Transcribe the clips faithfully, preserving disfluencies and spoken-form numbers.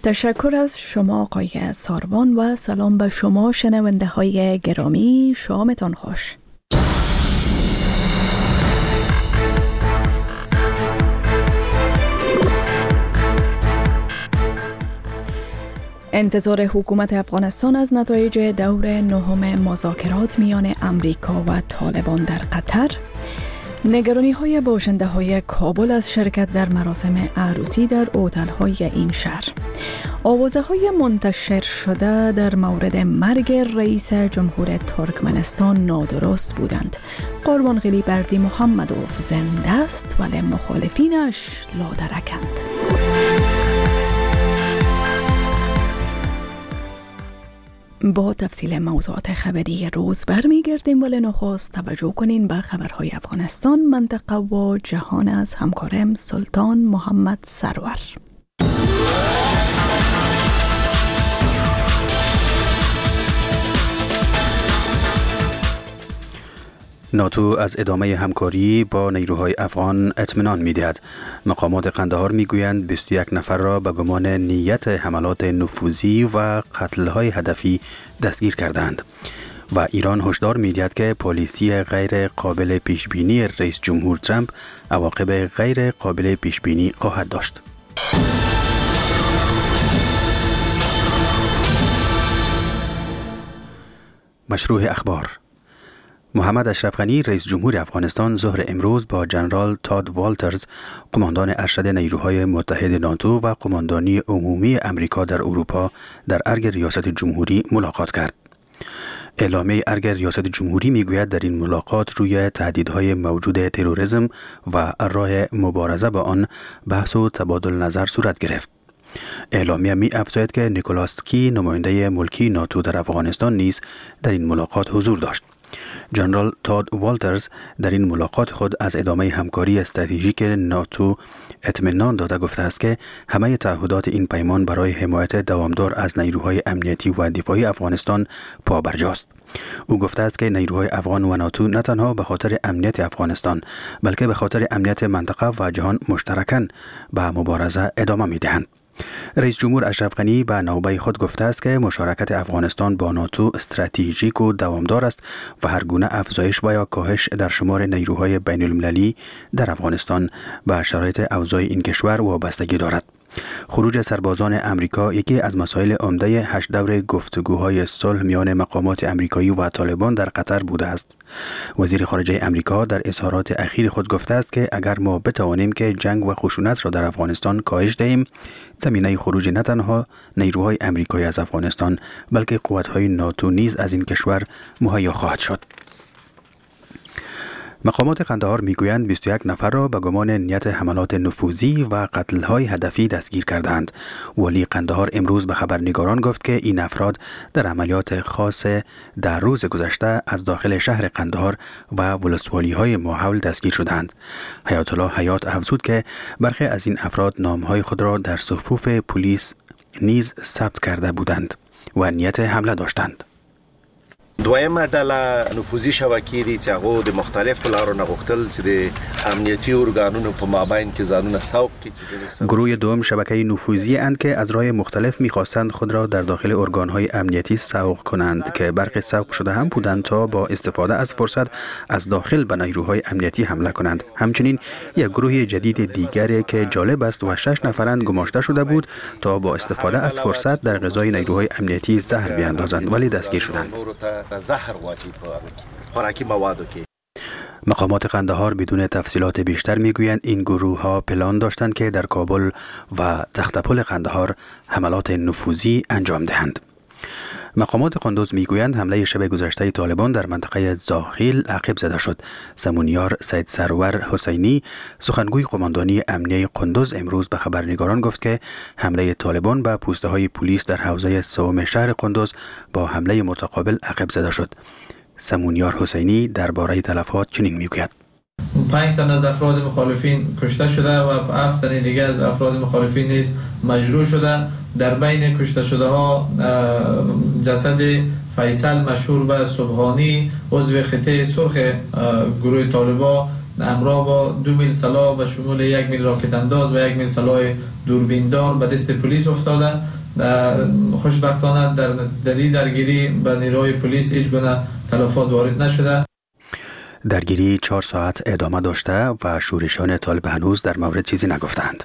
تشکر از شما آقای ساروان و سلام به شما شنونده های گرامی. شامتان خوش. انتظار حکومت افغانستان از نتایج دور نهم مذاکرات میان امریکا و طالبان در قطر، نگرانی های باشنده های کابل از شرکت در مراسم عروسی در هتل های این شهر، آوازه های منتشر شده در مورد مرگ رئیس جمهور ترکمنستان نادرست بودند. قربانغلی بردی محمدوف زنده است ولی مخالفینش لادرکند. با تفصیل موضوعات خبری روز برمیگردیم، ولی نخست توجه کنین به خبرهای افغانستان، منطقه و جهان از همکارم سلطان محمد سرور. ناتو از ادامه همکاری با نیروهای افغان اطمینان می‌دهد. مقامات قندهار می‌گویند بیست و یک نفر را به گمان نیت حملات نفوذی و قتل‌های هدفی دستگیر کردند و ایران هشدار می‌دهد که پالیسی غیر قابل پیشبینی رئیس جمهور ترامپ عواقب غیر قابل پیشبینی خواهد داشت. مشروع اخبار. محمد اشرف غنی رئیس جمهور افغانستان ظهر امروز با جنرال تاد والترز قماندان ارشد نیروهای متحد ناتو و قماندانی عمومی امریکا در اروپا در ارگ ریاست جمهوری ملاقات کرد. اعلامیه ارگ ریاست جمهوری میگوید در این ملاقات روی تهدیدهای موجود تروریسم و راه مبارزه با آن بحث و تبادل نظر صورت گرفت. اعلامیه می افزاید که نیکولاس کی نماینده ملکی ناتو در افغانستان نیز در این ملاقات حضور داشت. جنرال تاد والترز در این ملاقات خود از ادامه همکاری استراتژیک ناتو اطمینان داده گفته است که همه تعهدات این پیمان برای حمایت دوامدار از نیروهای امنیتی و دفاعی افغانستان پابرجاست. او گفته است که نیروهای افغان و ناتو نه تنها به خاطر امنیت افغانستان بلکه به خاطر امنیت منطقه و جهان مشترکاً به مبارزه ادامه می‌دهند. رئیس جمهور اشرف غنی به نوبه خود گفته است که مشارکت افغانستان با ناتو استراتژیک و دوامدار است و هر گونه افزایش و یا کاهش در شمار نیروهای بین المللی در افغانستان به شرایط اوضاع این کشور وابستگی دارد. خروج سربازان امریکا یکی از مسائل عمده هشت دور گفتگوهای صلح میان مقامات امریکایی و طالبان در قطر بوده است. وزیر خارجه امریکا در اظهارات اخیر خود گفته است که اگر ما بتوانیم که جنگ و خشونت را در افغانستان کاهش دهیم، زمینه خروج نه تنها نیروهای امریکایی از افغانستان بلکه قوت‌های ناتو نیز از این کشور مهیا خواهد شد. مقامات قندهار میگویند بیست و یک نفر را به گمان نیت حملات نفوذی و قتل‌های هدفی دستگیر کردند. والی قندهار امروز به خبرنگاران گفت که این افراد در عملیات خاص در روز گذشته از داخل شهر قندهار و ولسوالی‌های ماحول دستگیر شدند. حیات الله حیات افزود که برخی از این افراد نام‌های خود را در صفوف پلیس نیز ثبت کرده بودند و نیت حمله داشتند. دویمه ډله نفوذي شبکې دي چې هغه د مختلفو لارو نه غوښتل چې د امنیتي ارګانونو په مابین کې ځانونه سوق کړي. گروه دوم شبکه نفوذی اند که از راه مختلف می‌خواستند خود را در داخل ارگان‌های امنیتی سوق کنند که برخی سوق شده هم بودند تا با استفاده از فرصت از داخل به نیروهای امنیتی حمله کنند. همچنین یک گروه جدید دیگری که جالب است و شش نفرند گماشته شده بود تا با استفاده از فرصت در غذای نیروهای امنیتی زهر بیاندازند ولی دستگیر شدند. زهر واچی په خوراکي موادو کې. مقامات قندهار بدون تفصیلات بیشتر میگویند این گروه ها پلان داشتند که در کابل و تختپل قندهار حملات نفوذی انجام دهند. مقامات قندوز میگویند حمله شب گذشته طالبان در منطقه زاخیل عقب زده شد. سمونیار سید سرور حسینی سخنگوی قماندانی امنیه قندوز امروز به خبرنگاران گفت که حمله طالبان به پوسته های پلیس در حوزه سوم شهر قندوز با حمله متقابل عقب زده شد. سمونیار حسینی درباره تلفات چنین میگوید: پنج تن از افراد مخالفین کشته شده و هفت تن دیگه از افراد مخالفین نیز مجروح شده. در بین کشته شده ها جسد فیصل مشهور به صبحانی عضو خطه سرخ گروه طالبان همراه با دو میل سلاح به شمول یک میل راکت انداز و یک میل سلاح دوربیندار به دست پلیس افتاده. خوشبختانه در دری درگیری به نیروی پلیس هیچ گونه تلفات وارد نشده. درگیری چهار ساعت ادامه داشته و شورشیان طالب هنوز در مورد چیزی نگفتند.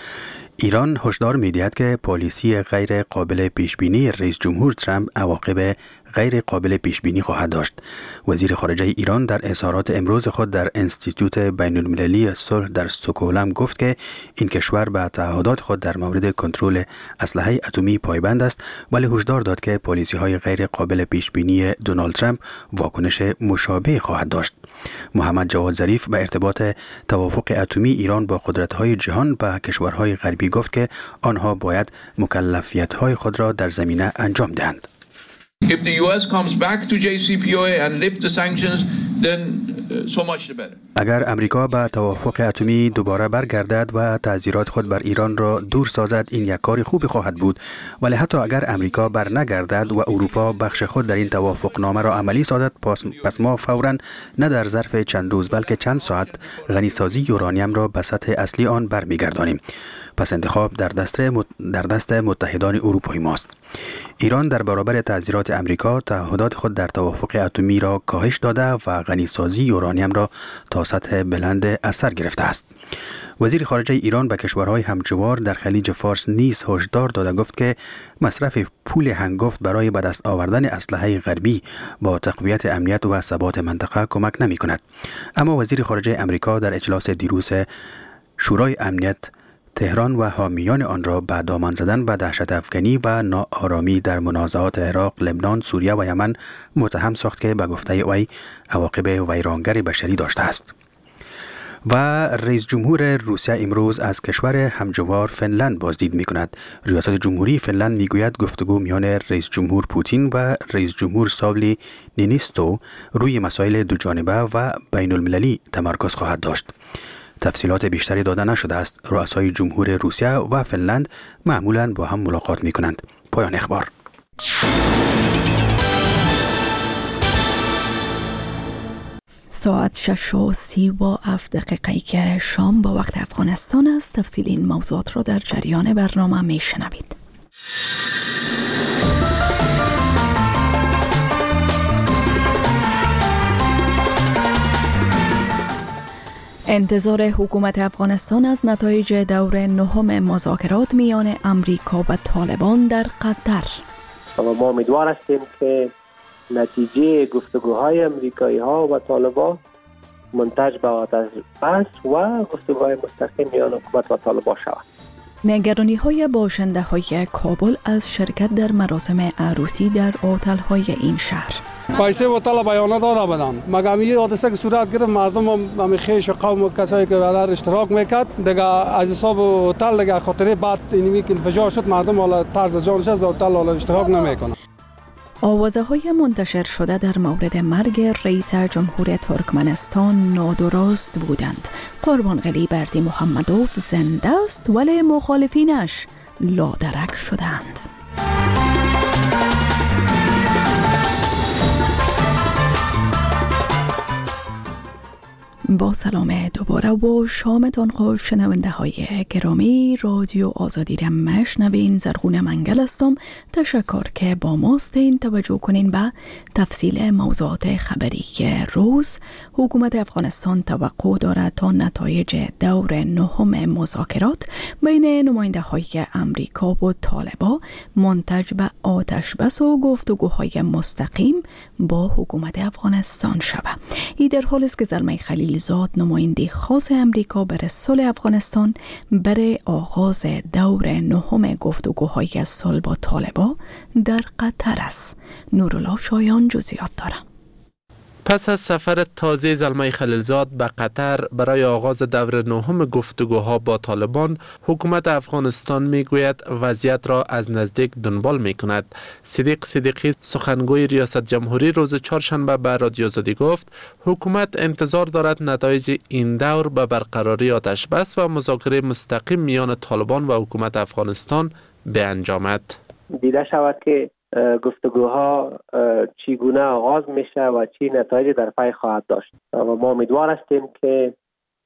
ایران هشدار می‌دهد که پالیسی غیر قابل پیشبینی رئیس جمهور ترامپ عواقب غیر قابل پیشبینی خواهد داشت. وزیر خارجه ایران در اظهارات امروز خود در انستیتوت بین المللی صلح در استکهلم گفت که این کشور به تعهدات خود در مورد کنترل اسلحه اتمی پایبند است، ولی هشدار داد که پالیسی‌های غیر قابل پیشبینی دونالد ترامپ واکنش مشابه خواهد داشت. محمد جواد ظریف به ارتباط توافق اتمی ایران با قدرت‌های جهان و کشورهای غربی گفت که آنها باید مکلفیت‌های خود را در زمینه انجام دهند. If the U S comes back to J C P O A and lift the sanctions, then uh, so much the better. اگر امریکا به توافق اتمی دوباره برگردد و تعزیرات خود بر ایران را دور سازد، این یک کار خوبی خواهد بود، ولی حتی اگر امریکا بر نگردد و اروپا بخش خود در این توافق نامه را عملی سازد، پس ما فوراً نه در ظرف چند روز بلکه چند ساعت غنیسازی یورانیم را به سطح اصلی آن برمیگردانیم. پس انتخاب در دست در دست متحدان اروپایی ماست. ایران در برابر تعزیرات امریکا تعهدات خود در توافق اتمی را کاهش داده و غنیسازی یورانیم را تا سطح بلند اثر گرفته است. وزیر خارجه ایران به کشورهای همجوار در خلیج فارس نیز هشدار داده گفت که مصرف پول هنگفت برای به دست آوردن اسلحه غربی با تقویت امنیت و ثبات منطقه کمک نمی کند. اما وزیر خارجه امریکا در اجلاس دیروز شورای امنیت تهران و حامیان آن را به دامن زدن به دهشت افغانی و ناآرامی در منازعات عراق، لبنان، سوریه و یمن متهم ساخت که به گفته وی عواقب ویرانگر بشری داشته است. و رئیس جمهور روسیه امروز از کشور همجوار فنلند بازدید می کند. ریاست جمهوری فنلند می گوید گفتگو میان رئیس جمهور پوتین و رئیس جمهور ساولی نینیستو روی مسائل دو جانبه و بین المللی تمرکز خواهد داشت. تفصیلات بیشتری داده نشده است. رؤسای جمهور روسیه و فنلند معمولاً با هم ملاقات می کنند. پایان اخبار. ساعت شش و سی و هفت دقیقه که شام با وقت افغانستان است. تفصیل این موضوعات را در جریان برنامه می شنوید. انتظار حکومت افغانستان از نتایج دور نهم مذاکرات میان امریکا و طالبان در قطر. اما ما امیدوار هستیم که نتیجه گفتگوهای امریکایی ها و طالبان منتج به آتش بس و گفتگوهای مستقیم میان حکومت و طالبان شود. نگرانی های باشنده های کابل از شرکت در مراسم عروسی در هتل های این شهر. پیسه و طلب بیانه داده بدن، مگر این حادثه که صورت گرفت مردم هم خیش و قوم و کسایی که در اشتراک میکرد دیگه از حساب هتل دیگه خاطره بعد اینمی که انفجار شد مردم حالا طرز جانش از هتل حالا اشتراک نمیکنن. آوازه های منتشر شده در مورد مرگ رئیس جمهور ترکمنستان نادرست بودند. قربان قلی بردی محمدوف زنده است ولی مخالفینش لادرک شدند. با سلام دوباره و شامتان خوش شنونده های گرامی. رادیو آزادی را مشنوین. زرغون منگل هستم. تشکر که با ماستین. توجه کنین به تفصیل موضوعات خبری که روز حکومت افغانستان توقع دارد تا نتایج دور نهم مذاکرات بین نماینده های امریکا و طالبان منتج به آتش بس و گفتگوهای مستقیم با حکومت افغانستان شود. این در حالی است که زلمه خلیل زاد نماینده خاص امریکا برای صلح افغانستان برای آغاز دور نهم گفتگوهای صلح با طالبان در قطر است. نورالله شایان جزئیات دارد. پس از سفر تازه زلمه خلیلزاد به قطر برای آغاز دور نهم گفتگوها با طالبان، حکومت افغانستان میگوید وضعیت را از نزدیک دنبال میکند. صدیق صدیقی سخنگوی ریاست جمهوری روز چهارشنبه به رادیو آزادی گفت حکومت انتظار دارد نتایج این دور به برقراری آتش بس و مذاکره مستقیم میان طالبان و حکومت افغانستان به انجامد. دیده شود که گفتگوها چگونه آغاز میشه و چی نتایج در پی خواهد داشت و ما امیدوار هستیم که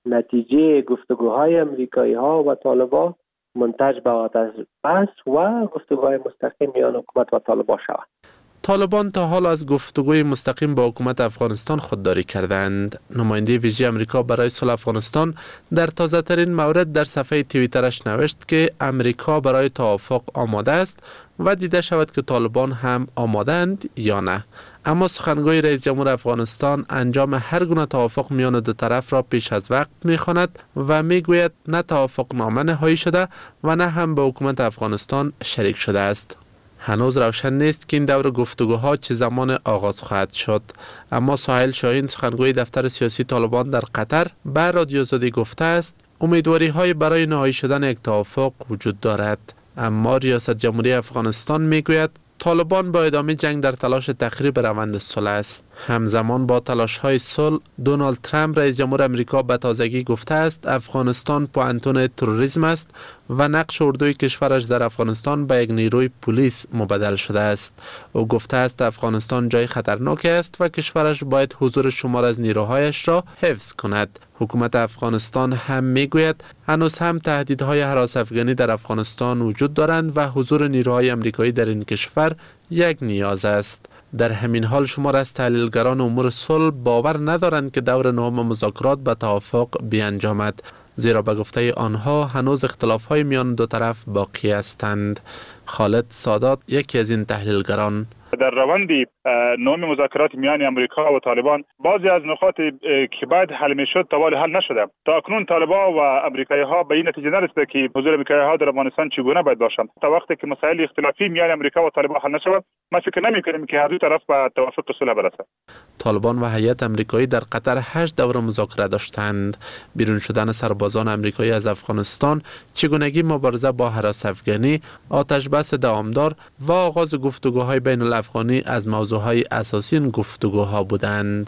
نتیجه گفتگوهای امریکایی ها و طالبان منتج به آتش بس و گفتگوهای مستقیم میان حکومت و طالبان شود. طالبان تا حال از گفتگوی مستقیم با حکومت افغانستان خودداری کردند. نماینده ویژه امریکا برای صلح افغانستان در تازه ترین مورد در صفحه توییترش نوشت که امریکا برای توافق آماده است و دیده شود که طالبان هم آمادند یا نه. اما سخنگوی رئیس جمهور افغانستان انجام هر گونه توافق میان دو طرف را پیش از وقت می‌خواند و میگوید نه توافق نامه نهایی شده و نه هم به حکومت افغانستان شریک شده است. هنوز روشن نیست که این دور گفتگوها چه زمان آغاز خواهد شد، اما سهیل شاهین سخنگوی دفتر سیاسی طالبان در قطر به رادیو آزادی گفته است امیدواری های برای نهایی شدن یک توافق وجود دارد، اما ریاست جمهوری افغانستان میگوید طالبان با ادامه جنگ در تلاش تخریب روند صلح است. همزمان با تلاش های صلح، دونالد ترامپ رئیس جمهور امریکا به تازگی گفته است افغانستان پوانتون تروریسم است و نقش اردوی کشورش در افغانستان به یک نیروی پلیس مبدل شده است. او گفته است افغانستان جای خطرناکی است و کشورش باید حضور شمار از نیروهایش را حفظ کند. حکومت افغانستان هم میگوید هنوز هم تهدیدهای هراس افغانی در افغانستان وجود دارند و حضور نیروهای امریکایی در این کشور یک نیاز است. در همین حال شمار از تحلیلگران امور صلح باور ندارند که دور نهم مذاکرات به توافق بیانجامد، زیرا به گفته آنها هنوز اختلاف‌های میان دو طرف باقی هستند. خالد سادات یکی از این تحلیلگران: در روند نهم مذاکرات میان امریکا و طالبان بعضی از نقاط که باید حل میشد تا حال حل نشده. تا اکنون طالبان و امریکایی ها به این نتیجه نرسیده که حضور امریکایی ها در افغانستان چگونه باید باشند. تا وقتی که مسائل اختلافی میان امریکا و طالبان حل نشود، ما فکر نمی‌کنیم که هر دو طرف به توافق صلح برسند. طالبان و هیئت امریکایی در قطر هشت دور مذاکره داشتند. بیرون شدن سربازان امریکایی از افغانستان، چگونگی مبارزه با هراس افغانی، آتش بس دوامدار و آغاز گفتگوهای بین الافغانی از موضوعهای اساسی این گفتگوها بودند.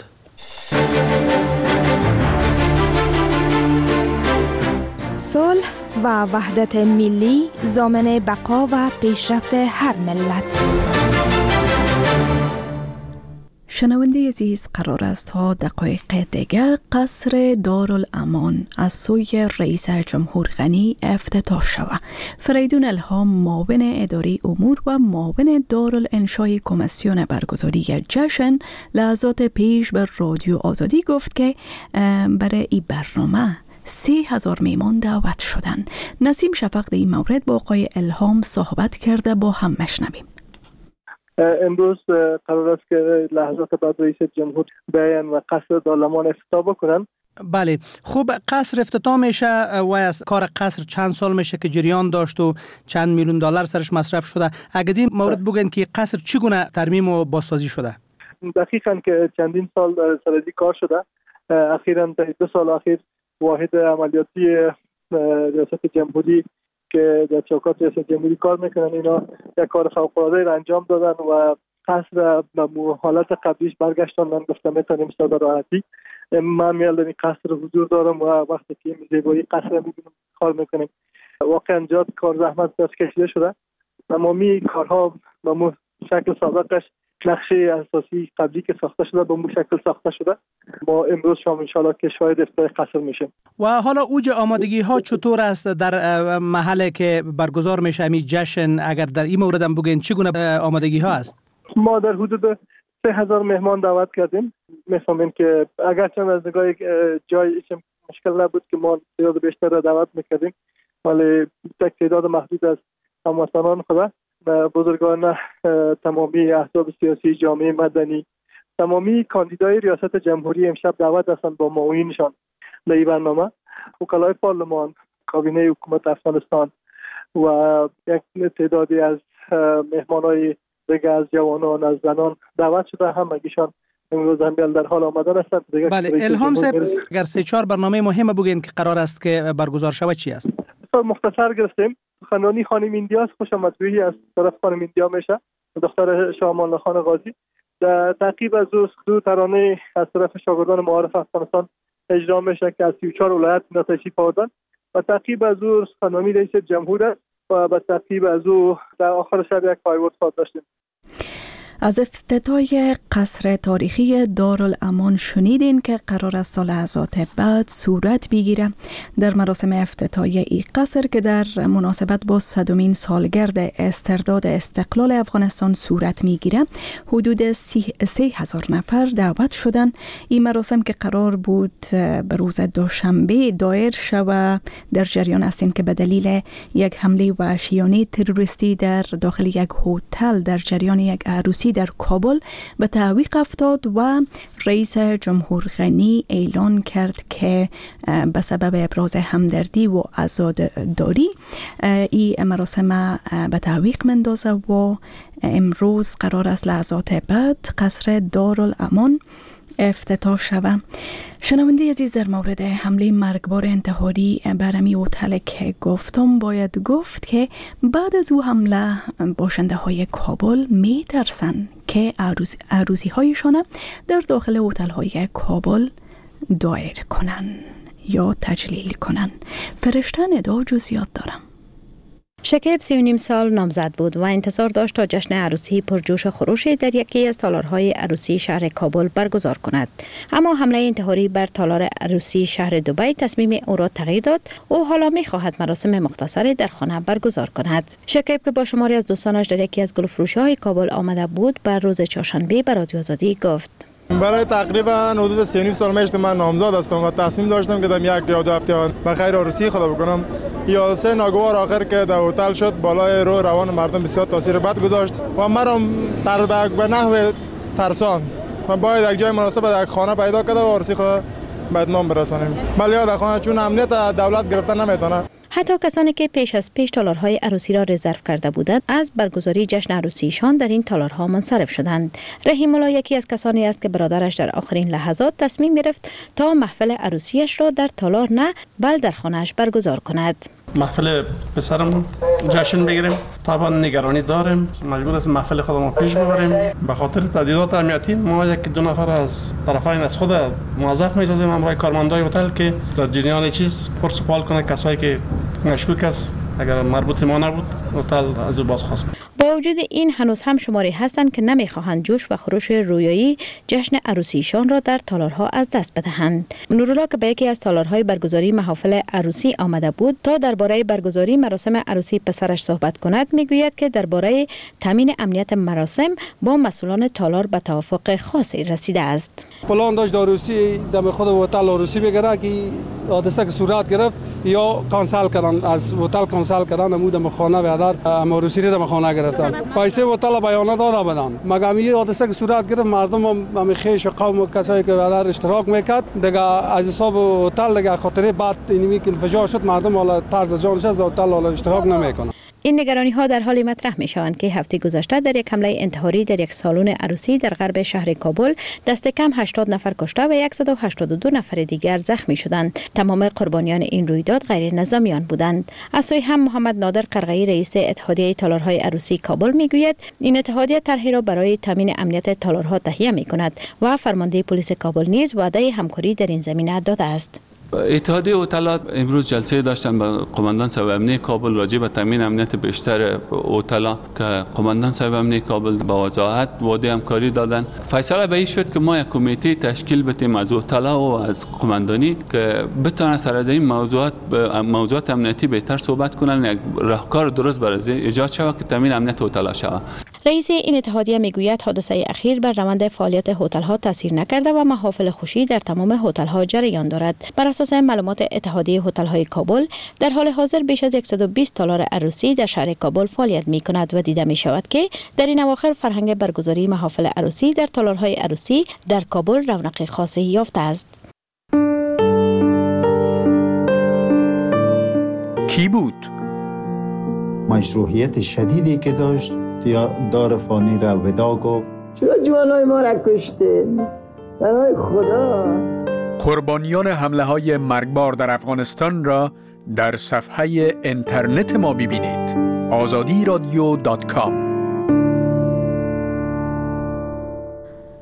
صلح و وحدت ملی ضامن بقا و پیشرفت هر ملت. شنونده عزیز، قرار است تا دقایق دیگر قصر دارالامان از سوی رئیس جمهور غنی افتتاح شود. فریدون الهام، معاون اداری امور و معاون دارالانشای کمیسیون برگزاری جشن، لحظات پیش به رادیو آزادی گفت که برای این برنامه سه هزار میمان دعوت شدن. نسیم شفق در این مورد با آقای الهام صحبت کرده، با هم مشنویم. امروز قرار است که لحظات بعد رئیس جمهور بیان و قصر دارالامان افتتاح بکنن. بله، خوب، قصر افتتاح میشه و از کار قصر چند سال میشه که جریان داشت و چند میلیون دلار سرش مصرف شده. اگه این مورد بگن که قصر چگونه ترمیم و بازسازی شده؟ دقیقاً که چندین سال سرازی کار شده. اخیراً دو سال اخیر واحد عملیاتی ریاست جمهوری که در چوکات ریاست جمهوری کار میکنن، اینا یک کار فوق‌العاده را انجام دادن و قصر به حالت قبلیش برگشتن. من گفتم میتونیم ساده راحتی من میال این قصر حضور دارم و وقتی که این زیبایی قصر میبینم کار میکنیم. واقعا جات کار زحمت دست کشیده شده. تمامی کارها به مو شکل سابقش نقشه اساسی قبلی که ساخته شده به مو شکل ساخته شده. ما امروز شام انشالله که شاهد افتتاح قصر میشیم. و حالا اوج آمادگی ها چطور است در محله که برگزار میشه این جشن؟ اگر در این مورد هم بگین چگونه آمادگی ها است؟ ما در حدود سه هزار مهمان دعوت کردیم. میفهمیم که اگرچه از نگاه جای مشکل نبود که ما تعداد بیشتر را دعوت میکردیم، ولی تعداد محدود از هموطنان خود، بزرگان تمامی احزاب سیاسی، جامعه مدنی، تمامی کاندیدای ریاست جمهوری امشب دعوت هستند با معاونینشان در این برنامه. وکلای پارلمان، کابینه حکومت افغانستان و یک تعدادی از مهمانای دیگه از جوانان، از زنان دعوت شده. همگیشان امروز هم در حال آمدن هستند. بله، الهام صاحب، اگر سه چهار برنامه مهم بگین که قرار است که برگزار شود چی است؟ مختصر گرفتیم. سخنرانی خانم ایندیاس، خوش آمدگویی از طرف خانم ایندیا میشه، دختر شاه امان الله خان غازی. در تعقیب از او سرود ترانه از طرف شاگردان معارف افغانستان اجرا میشه که از سی و چهار ولایت اینا تشریف آوردن. و تعقیب از او سخنرانی رئیس جمهور است و با تعقیب از او در آخر شب یک فایرورک داشتیم. از افتتاح قصر تاریخی دارالامان شنیدین که قرار است تا لحظات بعد صورت بگیره. در مراسم افتتاحیه این قصر که در مناسبت با صدمین سالگرد استرداد استقلال افغانستان صورت میگیره، حدود سه هزار نفر دعوت شدن. این مراسم که قرار بود به روز دوشنبه دایر شود، در جریان هستیم که به دلیل یک حمله وحشیانه تروریستی در داخل یک هتل در جریان یک عروسی در کابل به تعویق افتاد و رئیس جمهور غنی اعلان کرد که به سبب ابراز همدردی و عزاداری این مراسم به تعویق مندازه و امروز قرار است لحظات بعد قصر دارالامان افتتاح شود. شنونده عزیز، در مورد حمله مرگبار انتحاری بر امی هتل که گفتم باید گفت که بعد از او حمله باشنده های کابل می ترسن که عروسی, عروسی هایشان در داخل هتل های کابل دایر کنن یا تجلیل کنن. فرشته ندا جزئیات دارم. شکیب سی و نیم سال نامزد بود و انتظار داشت تا جشن عروسی پرجوش و خروشی در یکی از تالارهای عروسی شهر کابل برگزار کند. اما حمله انتحاری بر تالار عروسی شهر دبی تصمیم او را تغییر داد. او حالا می خواهد مراسم مختصری در خانه برگزار کند. شکیب که با شماری از دوستانش در یکی از گلفروشی های کابل آمده بود، بر روز چهارشنبه به رادیو آزادی گفت: برای تقریبا حدود سه نیم سال میشه من نامزد هستم و تصمیم داشتم که در یک یا دو هفته به خیر عروسی خدا بکنم. یا سه ناگوار آخر که در هتل شد، بالای رو روان مردم بسیار تاثیر بد گذاشت و مرا تر به نحو ترسان و باید یک جای مناسب در یک خانه پیدا کرده و عروسی خدا به اتمام برسانیم. ولی در خانه چون امنیت دولت گرفتن نمیتونه. حتی کسانی که پیش از پیش تالارهای عروسی را رزرو کرده بودند، از برگزاری جشن عروسیشان در این تالارها منصرف شدند. رحیم الله یکی از کسانی است که برادرش در آخرین لحظات تصمیم گرفت تا محفل عروسیش را در تالار نه بل در خانه‌اش برگزار کند. محفل پسرم جشن بگیریم، طبعا نگرانی داریم، مجبور هستیم محفل خودمون پیش ببریم. به خاطر تهدیدات امنیتی ما یک دو نفر از طرفین از خود موظف می‌سازیم همراه کارمندای هتل که در جریان چیز پرس و سوال کنه کسایی که مشکوک است، اگر مربوط ما نبود هتل از بازخواست. با وجود این هنوز هم شماری هستند که نمیخواهند جوش و خروش رویایی جشن عروسیشان را در تالارها از دست بدهند. نورالله که به یکی از تالارهای برگزاری محافل عروسی آمده بود تا درباره برگزاری مراسم عروسی پسرش صحبت کند، میگوید که درباره تامین امنیت مراسم با مسئولان تالار به توافق خاصی رسیده است. پلان داشت عروسی دم خود هتل عروسی بگیره که حادثه که صورت گرفت یا کانسل کردن، از هتل کانسل کردن، نمود مخانه بیادر عروسی را مخانه گرفتن. پیسه هتل بیانه داده بدن. مگم این حادثه که صورت گرفت مردم هم خیش و قوم و کسایی که بیادر اشتراک میکرد دیگه از حساب هتل دیگه خاطره بعد اینمی که انفجار شد مردم حالا طرز جانش از هتل حالا اشتراک نمیکنن. این نگرانی ها در حالی مطرح می شوند که هفته گذشته در یک حمله انتحاری در یک سالن عروسی در غرب شهر کابل دست کم هشتاد نفر کشته و صد و هشتاد و دو نفر دیگر زخمی شدند. تمام قربانیان این رویداد غیر نظامیان بودند. از سوی هم محمد نادر قرغه‌ای رئیس اتحادیه تالارهای عروسی کابل میگوید این اتحادیه طرحی را برای تامین امنیت تالارها تهیه می کند و فرمانده پلیس کابل نیز وعده همکاری در این زمینه داده است. اتحادیه هتلات امروز جلسه داشتن با قماندان صاحب امنیت کابل راجع به تامین امنیت بیشتر هتل‌ها که قماندان صاحب امنیت کابل با وضاحت وعده همکاری دادن. فیصله به این شد که ما یک کمیته تشکیل بدیم از هتل‌ها و از قماندانی که بتونن سر از این موضوعات موضوعات امنیتی بهتر صحبت کنن، یک راهکار درست برای ایجاد شود که تامین امنیت هتل‌ها شود. رئیس این اتحادیه میگوید حادثه اخیر بر روند فعالیت هتل‌ها تاثیر نکرده و محافل خوشی در تمام هتل‌ها جریان دارد. بر اساس معلومات اتحادیه هتل‌های کابل در حال حاضر بیش از صد و بیست تالار عروسی در شهر کابل فعالیت می‌کند و دیده می‌شود که در این اواخر فرهنگ برگزاری محافل عروسی در تالارهای عروسی در کابل رونق خاصی یافته است. کی بود؟ مشروعیت شدیدی که داشت دار فانی را ودا گفت. چرا جوانای ما را کشته؟ برای خدا. قربانیان حمله های مرگبار در افغانستان را در صفحه اینترنت ما ببینید. آزادی رادیو دات کام.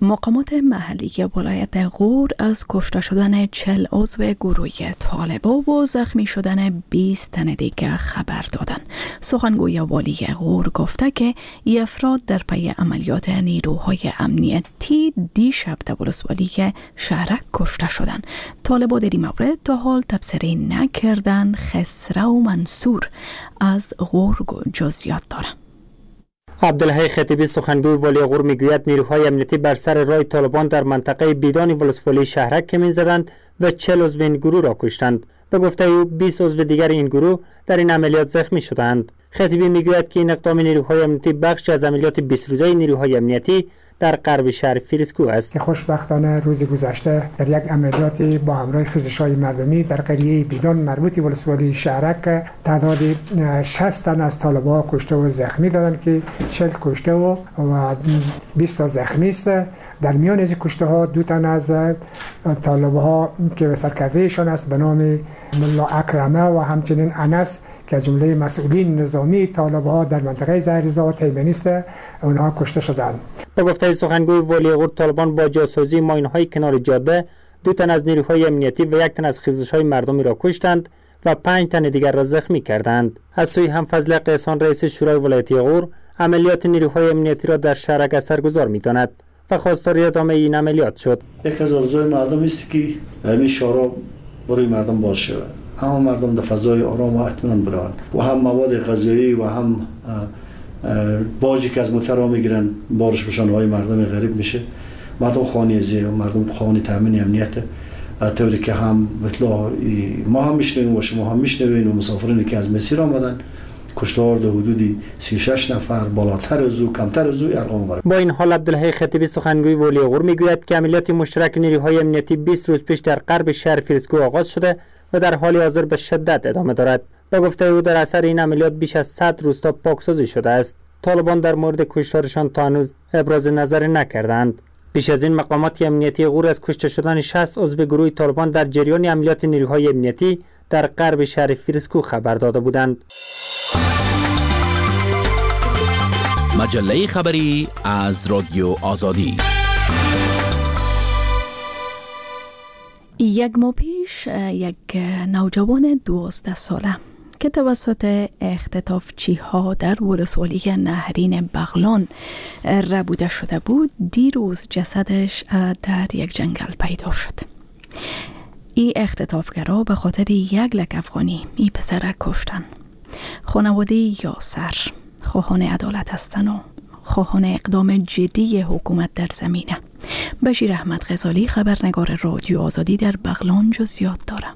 مقامات محلی ولایت غور از کشته شدن چهل عضو گروه طالبان و زخمی شدن بیست تن دیگر خبر دادند. سخنگوی والی غور گفته که ای افراد در پی عملیات نیروهای امنیتی دیشب در ولسوالی شهرک کشته شدند. طالبان در این مورد تا حال تبصره نکردند. خسرو منصور از غور جزئیات دارند. عبدالحی خطیبی سخنگوی والی غور میگوید نیروهای امنیتی بر سر راه طالبان در منطقه بیدان ولسوالی شهرک کمین زدند و چهل عضو این گروه را کشتند. به گفته او بیست عضو دیگر این گروه در این عملیات زخمی شدند. خطیبی میگوید که این اقدام نیروهای امنیتی بخش از عملیات بیست روزه نیروهای امنیتی در غرب شهر فیروزکوه است. خوشبختانه روز گذشته در یک عملیات با همراه خیزش‌های مردمی در قریه بیدان مربوط ولسوالی شهرک تعداد شصت تن از طالبان کشته و زخمی دادند که چهل کشته و بیست تا زخمی است. در میان از کشته ها دو تن از طالبان که سرکردهشان است به نام ملا اکرمه و همچنین انس که جمله مسئولین نظامی طالبان در منطقه زهرزا و تیمنی است اونها کشته شدند. به گفته سخنگوی والی غور طالبان با جاسوسی ماین‌های کنار جاده دو تن از نیروهای امنیتی و یک تن از خیزش‌های مردمی را کشتند و پنج تن دیگر را زخمی کردند. از سوی همفضل قیسان رئیس شورای ولایتی غور عملیات نیروهای امنیتی را در شهرک اثرگذار می‌داند و خواستار ادامه این عملیات شد. یک از آرزوی مردم است که همین شورا برای مردم باز شود. همه مردم در فضای آرام و اطمینان بروند و هم مواد غذایی و هم باجی که از مترا میگیرن بارش بشان های مردم غریب میشه. مردم خانه ازی و مردم خانه تامین امنیت طوری که هم مثلا ما هم میشنویم و شما هم میشنوین و مسافرینی که از مسیر آمدن کشتار در حدود سی و شش نفر بالاتر از او کمتر از او ارقام بر. با این حال عبدالحی خطیبی سخنگوی والی غور میگوید که عملیات مشترک نیروهای امنیتی بیست روز پیش در غرب شهر فیروزکوه آغاز شده و در حال حاضر به شدت ادامه دارد. به گفته او در اثر این عملیات بیش از صد روستا پاکسازی شده است. طالبان در مورد کشتارشان تا هنوز ابراز نظر نکردند. پیش از این مقامات امنیتی غور از کشته شدن شصت عضو گروه طالبان در جریان عملیات نیروهای امنیتی در غرب شهر فیروزکوه خبر داده بودند. مجله خبری از رادیو آزادی. یک ماه پیش یک نوجوان دوازده ساله که توسط اختطافچی ها در ولسوالی نهرین بغلان ربوده شده بود دیروز جسدش در یک جنگل پیدا شد. این اختطافگرا به خاطر یک لک افغانی این پسر کشتن. خانواده یاسر خواهان عدالت هستند و خواهان اقدام جدی حکومت در زمینه. بشیر احمد غزالی خبرنگار رادیو آزادی در بغلان جزئیات دارد.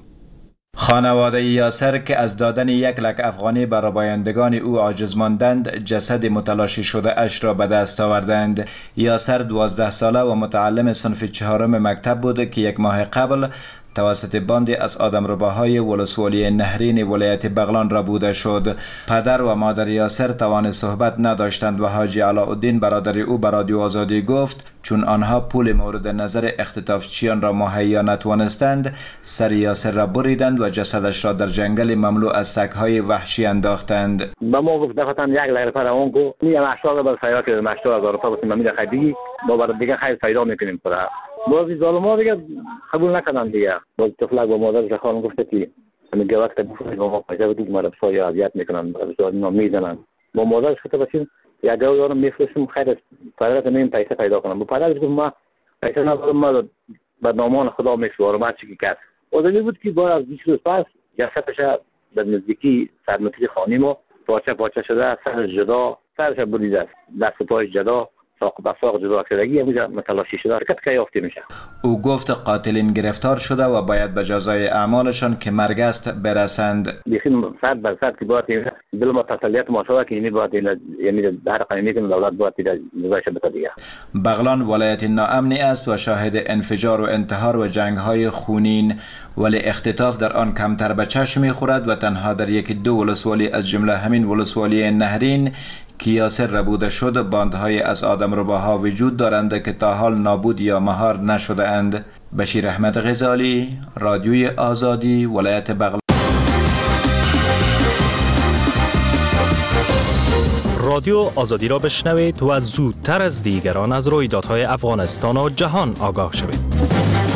خانواده یاسر که از دادن یک لک افغانی برای بایندگان او عاجز ماندند جسد متلاشی شده اش را به دست آوردند. یاسر دوازده ساله و متعلم صنف چهارم مکتب بود که یک ماه قبل توسط باندی از آدمرباهای ولسوالی نهرین ولایت بغلان ربوده شد. پدر و مادر یاسر توان صحبت نداشتند و حاجی علاءالدین برادر او به رادیو آزادی گفت چون آنها پول مورد نظر اختطافچیان را مهیا نتوانستند سر یاسر را بریدند و جسدش را در جنگل مملو از سگ‌های وحشی انداختند. با ما گفت دفتم یک لحظه پر اون کو میگم اشتاق بر سیارت که مشتاق هزار روپیه بسیم میده خیلی ما برای دیگه خیلی پیدا میکنیم پر بازی ظالما دیگه قبول نکردن دیگه. باز طفلک با مادرش خانم گفته که میگه وقت بفروش با ما پیدا بدید ما رو سایه اذیت میکنن بسیار اینا میزنن. با مادرش گفته باشین یا گاو دارم میفروشم خیر پدرت نمیم پیسه پیدا کنم. با پدرش گفت ما پیسه ندارم ما به نامان خدا میسپارم هر چی که کرد. اونجوری بود که بعد از بیست روز پس جسدش در نزدیکی سرمتی خانه ما پارچه پارچه شده سر جدا سرش بریده است دست پایش جدا ساق به ساق جدا شدگی همینجا متلاشی شده حرکت که یافته میشه. او گفت قاتلین گرفتار شده و باید به جزای اعمالشان که مرگ است برسند. بیخی صد بر صد که باید دل ما تسلیت ما شده که یعنی باید یعنی در قانونی که دولت باید جزایش بده دیگه. بغلان ولایت ناامنی است و شاهد انفجار و انتحار و جنگ‌های خونین ولی اختطاف در آن کمتر به چشم می‌خورد و تنها در یک دو ولسوالی از جمله همین ولسوالی نهرین که یاسر ربوده شد باندهای از آدمرباها وجود دارند که تا حال نابود یا مهار نشده اند. بشیر احمد غزالی رادیوی آزادی ولایت بغلان. رادیو آزادی را بشنوید و زودتر از دیگران از رویدادهای افغانستان و جهان آگاه شوید.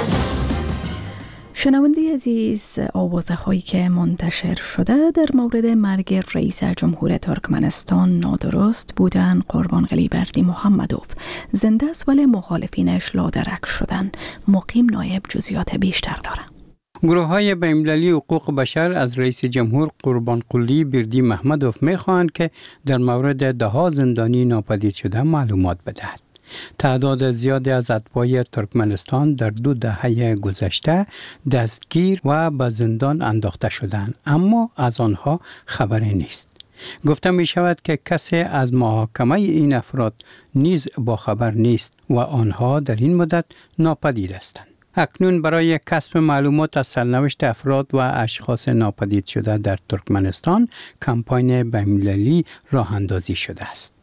شنونده عزیز، آوازه هایی که منتشر شده در مورد مرگ رئیس جمهور ترکمنستان نادرست بودن قربان غلیبردی محمدوف. زنده است ولی مخالفینش لادرک شدن. مقیم نایب جزئیات بیشتر داره. گروه های بین‌المللی حقوق بشر از رئیس جمهور قربان غلیبردی محمدوف می خواهند که در مورد ده ها زندانی ناپدید شده معلومات بدهد. تعداد زیادی از اتباع ترکمنستان در دو دهه گذشته دستگیر و به زندان انداخته شدند، اما از آنها خبری نیست. گفته می شود که کسی از محاکمه این افراد نیز با خبر نیست و آنها در این مدت ناپدید هستند. اکنون برای کسب معلومات از سرنوشت افراد و اشخاص ناپدید شده در ترکمنستان کمپاین بین‌المللی راه اندازی شده است.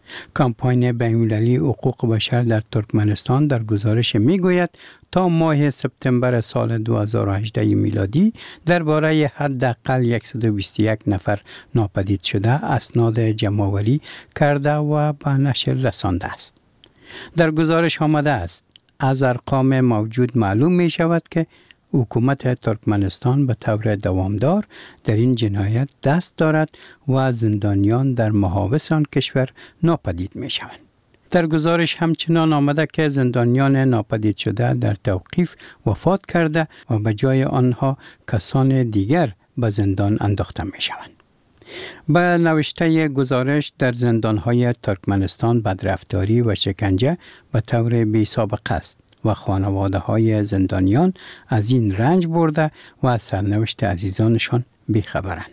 کمپاین بین‌المللی حقوق بشر در ترکمنستان در گزارش میگوید تا ماه سپتامبر سال دو هزار و هجده میلادی درباره حداقل صد و بیست و یک نفر ناپدید شده اسناد جمع‌آوری کرده و به نشر رسانده است. در گزارش آمده است از ارقام موجود معلوم می شود که حکومت ترکمنستان به طور دوامدار در این جنایت دست دارد و زندانیان در محابس آن کشور ناپدید می شوند. در گزارش همچنان آمده که زندانیان ناپدید شده در توقیف وفات کرده و به جای آنها کسان دیگر به زندان انداخته می شوند. به نوشته گزارش در زندانهای ترکمنستان بدرفتاری و شکنجه به طور بی سابقه است و خانواده های زندانیان از این رنج برده و از سرنوشت عزیزانشان بیخبرند.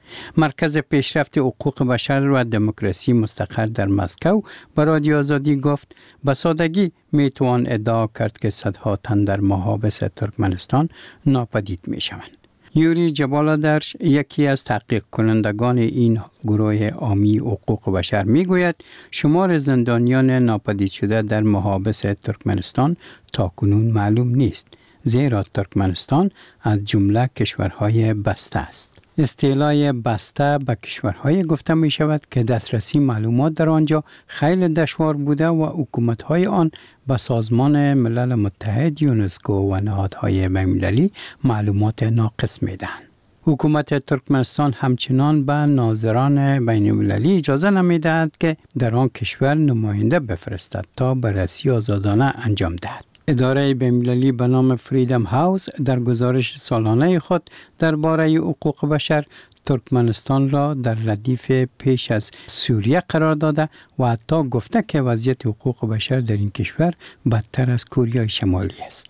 مرکز پیشرفت حقوق بشر و دموکراسی مستقر در مسکو به رادیو آزادی گفت به سادگی می توان ادعا کرد که صدها تن در محابس ترکمنستان ناپدید می شوند. یوری جبالادرش یکی از تحقیق کنندگان این گروه عامی حقوق بشر می گوید شمار زندانیان ناپدید شده در محابس ترکمنستان تاکنون معلوم نیست، زیرا ترکمنستان از جمله کشورهای بسته است. استیلای بسته به کشورهای گفته می شود که دسترسی معلومات در آنجا خیلی دشوار بوده و حکومت‌های آن به سازمان ملل متحد، یونسکو و نهادهای بین‌المللی معلومات ناقص می دهند. حکومت ترکمنستان همچنان به ناظران بین‌المللی اجازه نمی دهد که در آن کشور نماینده بفرستد تا بررسی آزادانه انجام دهد. اداره بین‌المللی به نام فریدم هاوس در گزارش سالانه خود درباره حقوق بشر ترکمنستان را در ردیف پیش از سوریه قرار داده و حتی گفته که وضعیت حقوق بشر در این کشور بدتر از کره شمالی است.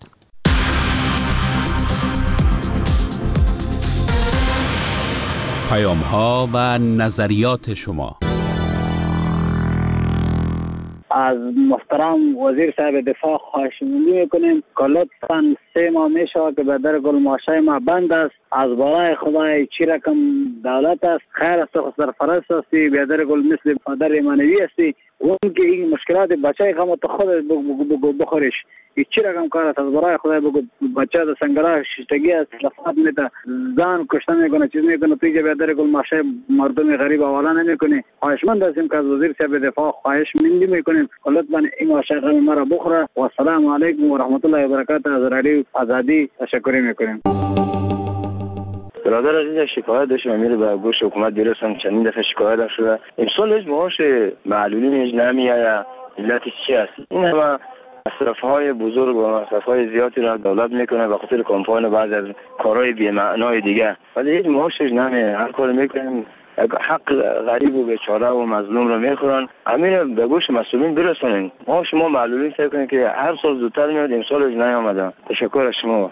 پیام ها و نظریات شما. از محترم وزیر صاحب دفاع خواهش می‌کنیم که لطفاً سه ماه میشه که به در گل ماشه ما بند است. از برای خدای چی رقم دولت است، خیر است و سرفرست هستی، به در گل مثل پدر معنوی هستی، اون که این مشکلات بچه غم تو خود بخوریش این چی رقم کار است. از برای خدای بگو بچه در سنگراه ششتگی است، لفات میده زن کشته میکنه چیز میکنه، توی به در گل ماشه مردم غریب حواله نمیکنه. خواهشمند هستیم که از وزیر صاحب دفاع خواهش مندی میکنیم لطفاً این ماشه غم ما را بخوره. و السلام علیکم و رحمت الله و برکاته. از رادیو آزادی تشکر میکنیم. برادر عزیز شکایت داشتم میره به گوش حکومت دیرسم چندین دفعه شکایت شده امسال هیچ معاش معلولین هیچ نمیآید. علتش چی است؟ این همه مصرف‌های بزرگ و مصرف‌های زیادی را دولت میکنه به خاطر کمپاین و بعض از کارهای بی‌معنای دیگه، ولی هیچ معاشش نمیآید. هر کار میکنیم حق غریب و بیچاره و مظلوم رو میخورن. همین به گوش مسئولین برسونین. ما شما معلولین فکر کنید که هر سال زودتر میاد، امسالش نیامده. تشکر از شما.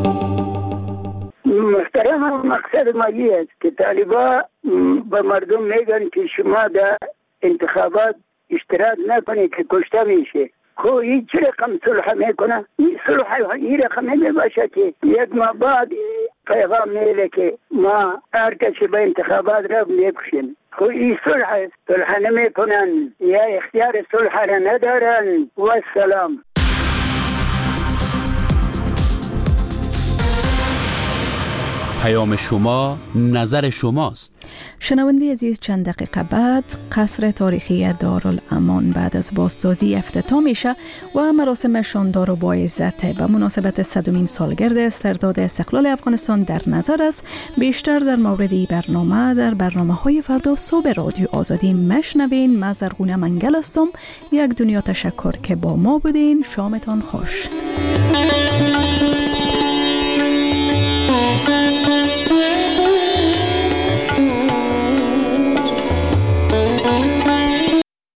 محترم مقصد مالی است که طالبا به مردم میگن که شما در انتخابات اشتراک نکنید که کشته میشه. خب این چه رقم صلح میکنه؟ این صلح این رقم نمیباشه که یک ماه بعد پیغام میله که ما هر کسی به انتخابات را میکشیم. خب این صلح صلح نمیکنن یا اختیار صلح را ندارن. و السلام. پیام شما نظر شماست. شنونده عزیز، چند دقیقه بعد قصر تاریخی دارالامان بعد از بازسازی افتتاح میشه و مراسم شاندار و با عزت به مناسبت صدمین سالگرد استرداد استقلال افغانستان در نظر است. بیشتر در مورد این برنامه در برنامه های فردا صبح رادیو آزادی مشنوین. من زرغونه منگل هستم. یک دنیا تشکر که با ما بودین. شامتان خوش.